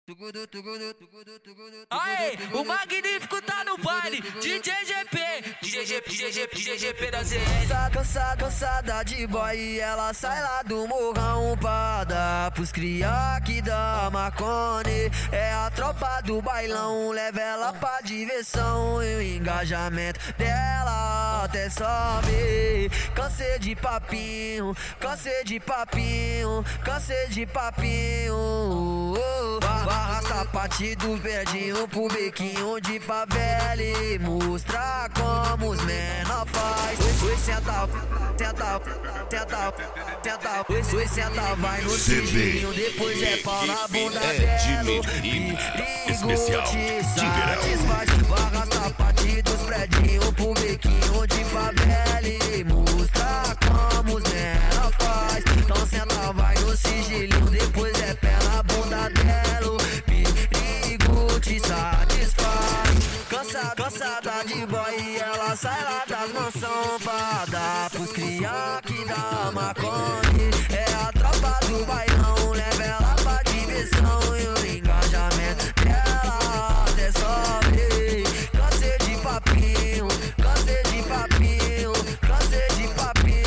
Aê, o magnífico tá no baile. DJ GP, DJ GP da ZL. Cansada de boy, ela sai lá do morrão pra dar pros cria que dá Marconi. É a tropa do bailão, leva ela pra diversão. E o engajamento dela até sobe. Cansei de papinho, cansei de papinho, cansei de papinho. Arrasta a parte do verdinho pro bequinho de favela e mostrar como os menor faz. Oi, senta, oi, senta, vai no sigilinho, depois é pau na bunda dela. Especial satisfaz. Arrasta a parte dos predinhos pro bequinho de favela e mostrar como os menor faz. Então senta, vai no sigilinho, depois é pé na bunda dela. Te satisfaz. Cansada de boy, ela sai lá das mansão pra dar pros cria que dá Marconi. É a tropa do bailão, leva ela pra diversão e o engajamento dela até sobe. Cansei de papinho, cansei de papinho, cansei de papinho.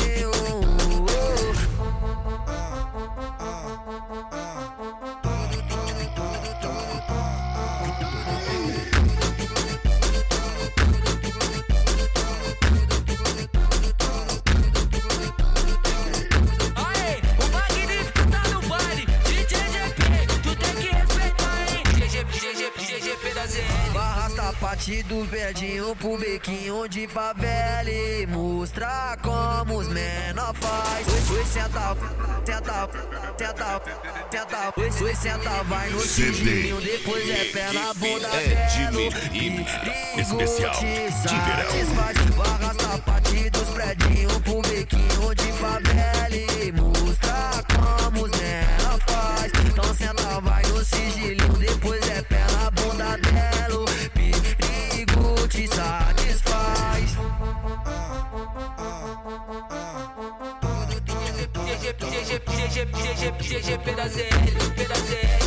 Arrasta a parte do verdinho pro bequinho de favela e mostrar como os menor faz. Oi, senta, oi, senta, vai no sigilinho, depois é pé na bunda dela. Especial de verão. Arrasta a parte dos predinhos pro bequinho de favela e mostrar como os menor faz. Então senta, vai no sigilinho, depois é pé na bunda dela. Perigo te satisfaz. GP da ZL.